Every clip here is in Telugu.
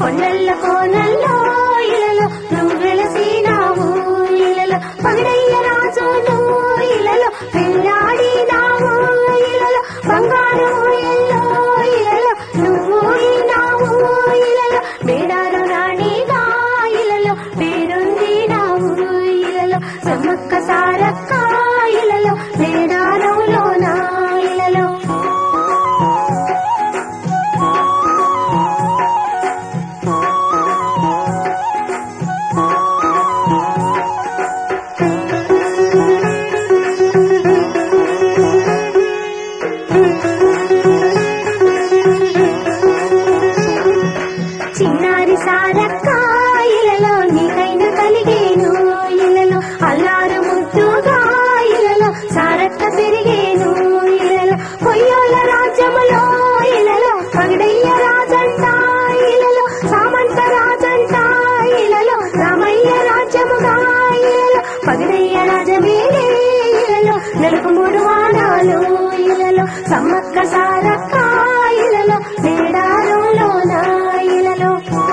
కొండల్ల కోనల్లో ఇలలో నువ్వు వెలసినావు ఇలలో పగడయ్య రాజును ఇలలో పెళ్ళాడినావు ఇలలో బంగారు ఎల్లో ఇలలో నువ్వు ఈనావు ఇలలో మేడారు రాణిగా ఇలలో పేరొందినావు ఇలలో సమ్మక్క సారక్క ఇలలో మేడారంలోన ఇలలో చిన్నారి సారక్క ఇలలో నీకైన కలిగేను ఇలలో అల్లారు ముద్దుగా ఇలలో సారక్క తిరిగేను ఇలలో కొయ్యోల రాజ్యములో ఇలలో పగడయ్య రాజంట ఇలలో సామంత రాజంట ఇలలో రామయ్య రాజ్యముగా ఇలలో పగడయ్య రాజమేలే ఇలలో నెలకు 3 వారాలు ఇలలో సమ్మక్క సారక్క ఇలలో మేడారంలోన ఇలలో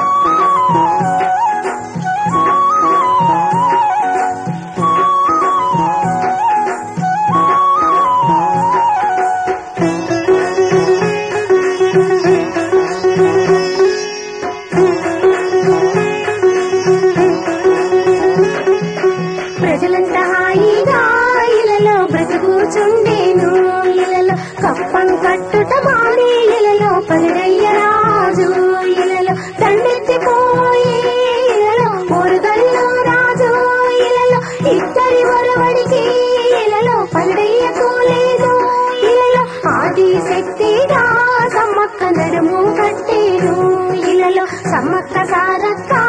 ప్రజలంతా హాయిగా ఇలలో బ్రతుకుచుండేను ఇలలో కప్పం కట్టుట మాని ఇలలో పగడయ్య రాజు ఇలలో దండెత్తిపోయి ఇలలో మురుగల్లో రాజు ఇలలో ఇద్దరి వరవడికి ఇలలో పగడయ్యకు లేదు ఇలలో ఆది శక్తిగా సమ్మక్క నడుము కట్టేను ఇలలో సమ్మక్క సారక్క